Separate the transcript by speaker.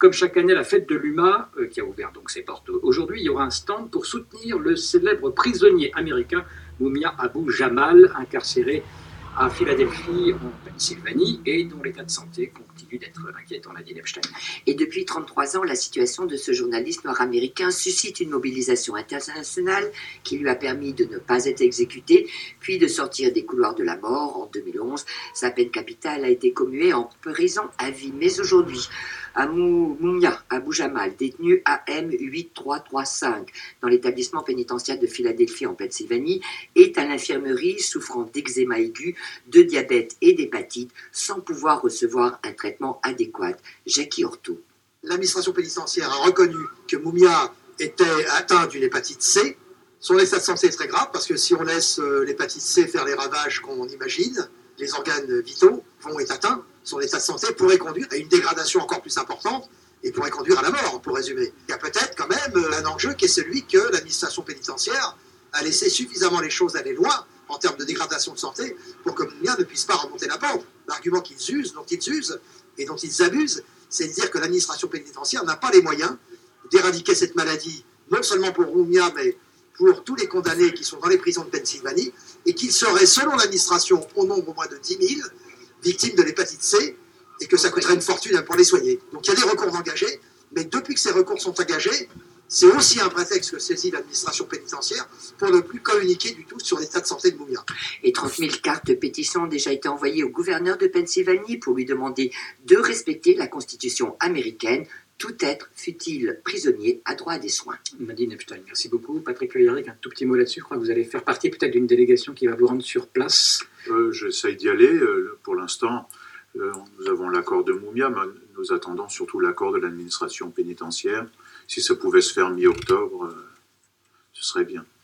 Speaker 1: Comme chaque année, la fête de l'UMA, qui a ouvert donc ses portes aujourd'hui, il y aura un stand pour soutenir le célèbre prisonnier américain Mumia Abu Jamal, incarcéré à Philadelphie, en Pennsylvanie, et dont l'état de santé continue d'être inquiétant, Nadine Epstein.
Speaker 2: Et depuis 33 ans, la situation de ce journaliste noir-américain suscite une mobilisation internationale qui lui a permis de ne pas être exécuté, puis de sortir des couloirs de la mort. En 2011, sa peine capitale a été commuée en prison à vie. Mais aujourd'hui, Mumia Abu Jamal, détenu AM 8335 dans l'établissement pénitentiaire de Philadelphie en Pennsylvanie, est à l'infirmerie souffrant d'eczéma aigu, de diabète et d'hépatite, sans pouvoir recevoir un traitement adéquat. Jackie Orto.
Speaker 3: L'administration pénitentiaire a reconnu que Mumia était atteint d'une hépatite C. Son état de santé est très grave parce que si on laisse l'hépatite C faire les ravages qu'on imagine, les organes vitaux vont être atteints. Son état de santé pourrait conduire à une dégradation encore plus importante et pourrait conduire à la mort, pour résumer. Il y a peut-être quand même un enjeu qui est celui que l'administration pénitentiaire a laissé suffisamment les choses aller loin en termes de dégradation de santé pour que Mumia ne puisse pas remonter la pente. L'argument dont ils usent et dont ils abusent, c'est de dire que l'administration pénitentiaire n'a pas les moyens d'éradiquer cette maladie, non seulement pour Mumia, mais pour tous les condamnés qui sont dans les prisons de Pennsylvanie, et qu'il serait, selon l'administration, au nombre au moins de 10 000 victimes de l'hépatite C, et que ça coûterait une fortune pour les soigner. Donc il y a des recours engagés, mais depuis que ces recours sont engagés, c'est aussi un prétexte que saisit l'administration pénitentiaire pour ne plus communiquer du tout sur l'état de santé de Mumia.
Speaker 2: Et 30 000 cartes de pétition ont déjà été envoyées au gouverneur de Pennsylvanie pour lui demander de respecter la Constitution américaine. Tout être, fût-il prisonnier, a droit à des soins.
Speaker 1: Nadine Epstein, merci beaucoup. Patrick Le Yarrick, un tout petit mot là-dessus. Je crois que vous allez faire partie peut-être d'une délégation qui va vous rendre sur place.
Speaker 4: J'essaye d'y aller. Pour l'instant, nous avons l'accord de Mumia, mais nous attendons surtout l'accord de l'administration pénitentiaire. Si ça pouvait se faire mi-octobre, ce serait bien.